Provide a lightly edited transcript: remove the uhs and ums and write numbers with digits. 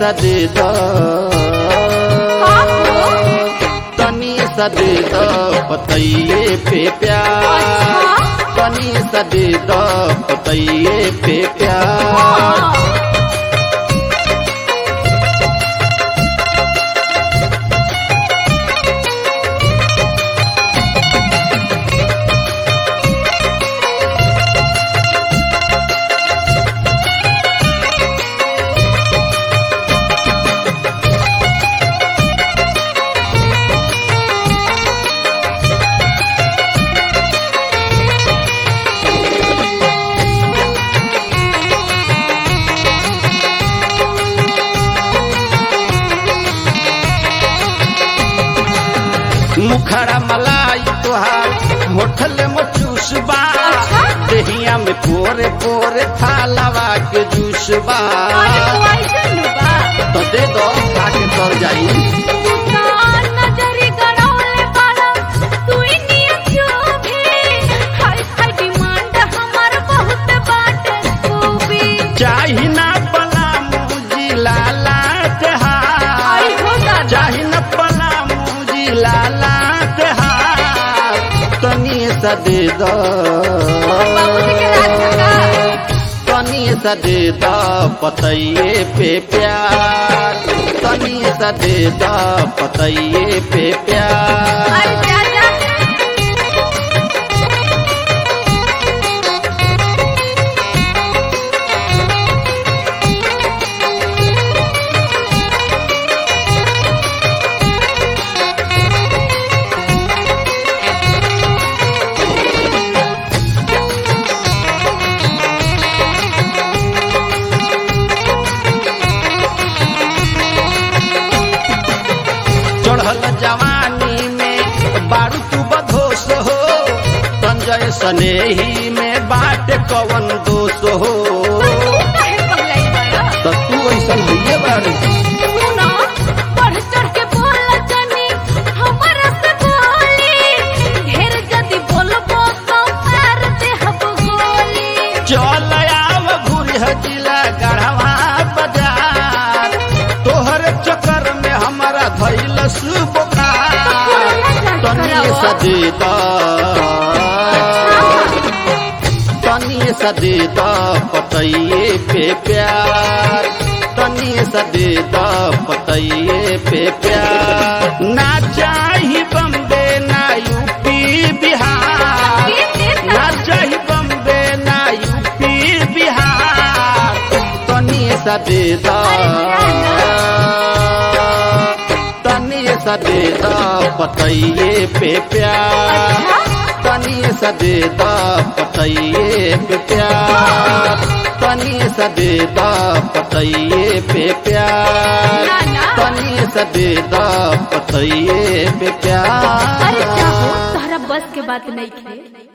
सा दे दो, तनी सा दे दो पतइये पे प्यार, तनी सा दे दो पतइये पे प्यार। मुखड़ा मलाई तुहार होठल मचूसबा, दहिया में पोरे पोरे थालावा के जूसबा, तो दे दो खाके तर जाई। चाही ना पला मुजी लाला तेहार, चाही ना पला मुजी लाला तेहार, तनी सा दे दो, तनी सा दे दो पतइये पे प्यार, तनी सा दे दो पतइये पे प्यार। चढ़ल जवानी में बारू तू बधोस हो, संजय स्नेही में बाट कवन दोष हो, तो तू ऐसा भैया बारू चल आव घूरी हजिला गढ़वा बाजार, तोहर चक्कर में हमारा धैलस बुखार, तनी सा दे दो, तनी सा दे दो पतइये पे प्यार, तनी सा दे दो पतइये पे प्यार। ना चाही बम्बे ना यूपी बिहार, ना चाही बम्बे ना यूपी बिहार, तनी सा दे दो, तनी सा दे दो पतइये पे प्यार, तनी सा दे दो पतइये पे प्यार, तनी सा दे दो पतइये पे प्यार, तनी सा दे दो पतइये पे प्यार। अरे क्या हो, तोहरा बस के बात नहीं थे।